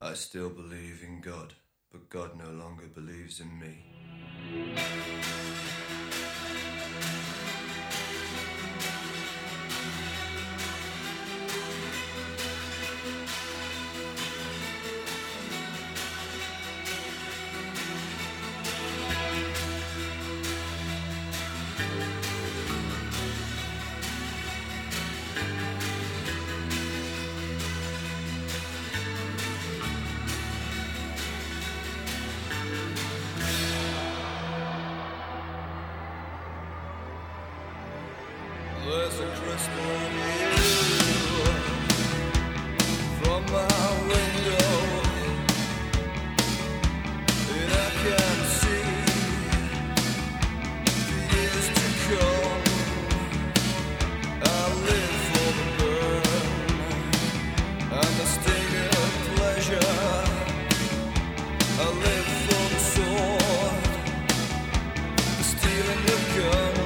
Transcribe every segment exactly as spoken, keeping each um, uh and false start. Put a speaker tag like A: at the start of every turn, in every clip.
A: I still believe in God, but God no longer believes in me. There's a crystal view from my window, and I can see the years to come. I live for the burn and the sting of pleasure. I live for the sword, the steel and the gun.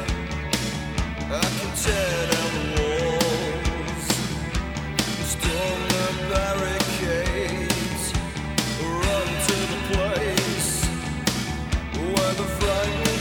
A: I can tear down the walls, storm the barricades, run to the place where the frightened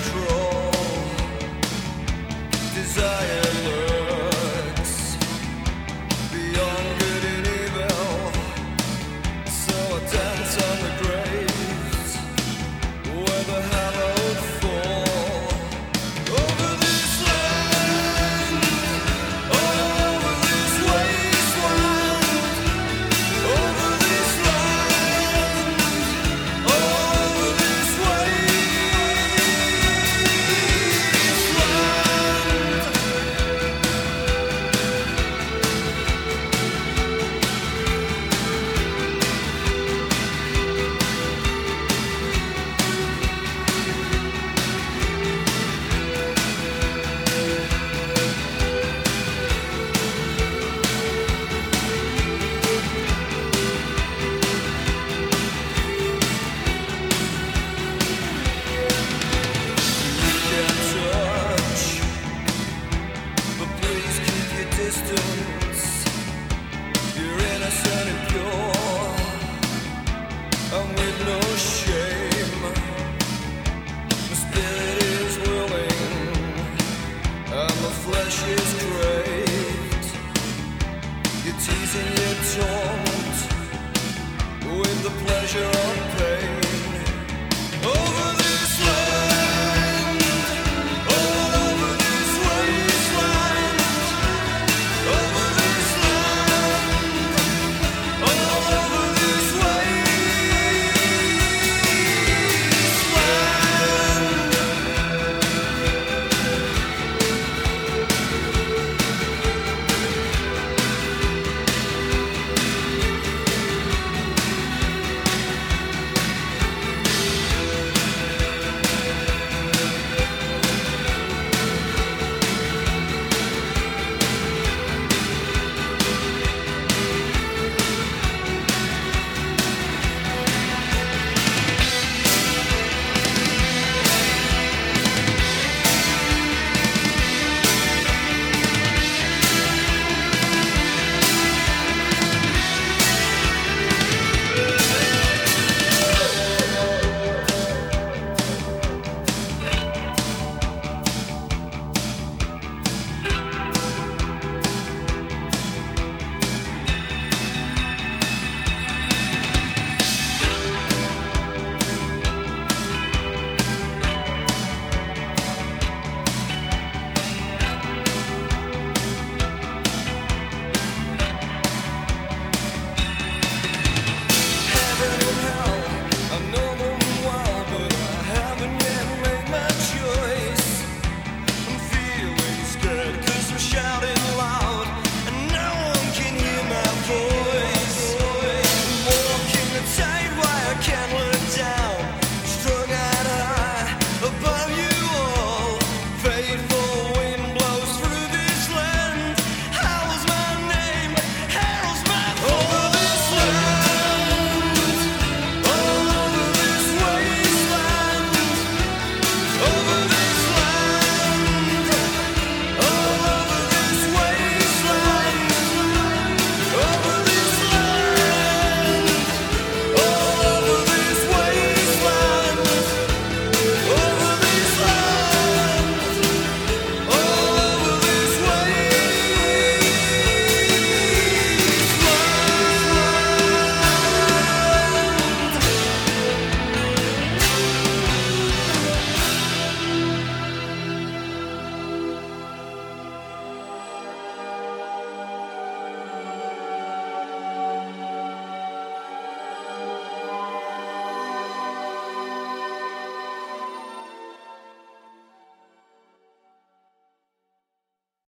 A: crawl. Desire lurks beyond good and evil, so I dance on the graves where the hallowed fall. Over this land, over this wasteland, over this land, over this wasteland. You can touch, but please keep your distance. You're innocent and pure, and with no shame. The spirit is willing, and the flesh is craved. You're teasing, you taunt with the pleasure